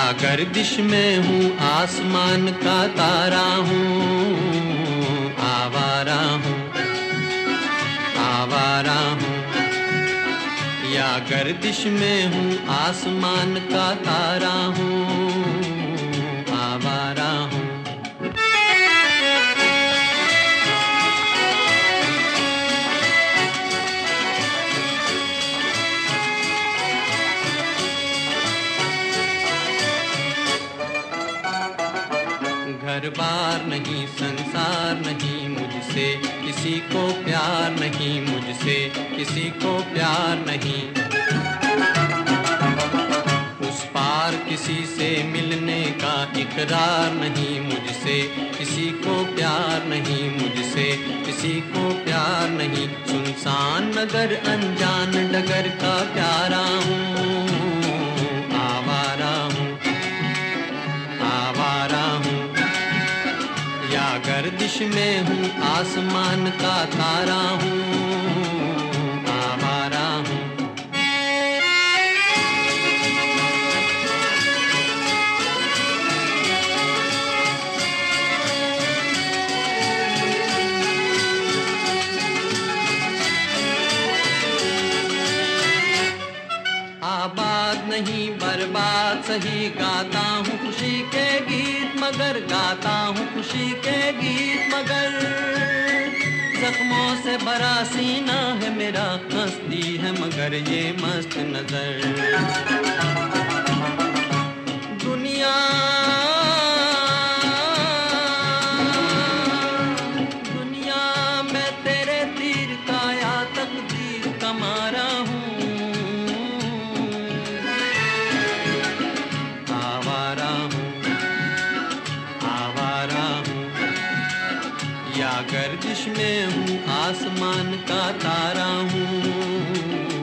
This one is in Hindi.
गर्दिश में हूँ आसमान का तारा हूँ, आवारा हूँ, आवारा हूँ। या गर्दिश में हूँ आसमान का तारा हूँ, आवारा हूँ। घर बार नहीं, संसार नहीं मुझसे, किसी को प्यार नहीं मुझसे, किसी को प्यार नहीं। उस पार किसी से मिलने का इकरार नहीं मुझसे, किसी को प्यार नहीं मुझसे, किसी को प्यार नहीं। सुनसान नगर अनजान डगर का प्यारा हूँ, आवारा हूँ, आवारा हूँ। या गर्दिश में हूँ आसमान का तारा हूँ, आवारा हूँ। आबाद नहीं बर्बाद सही, गाता हूँ खुशी के गीत मगर, गाता हूँ खुशी के गीत मगर। जख्मों से भरा सीना है मेरा, हंसती है मगर ये मस्त नजर। दुनिया दुनिया मैं तेरे तीर का या तकदीर का मारा हूँ, या गर्दिश में हूँ आसमान का तारा हूँ,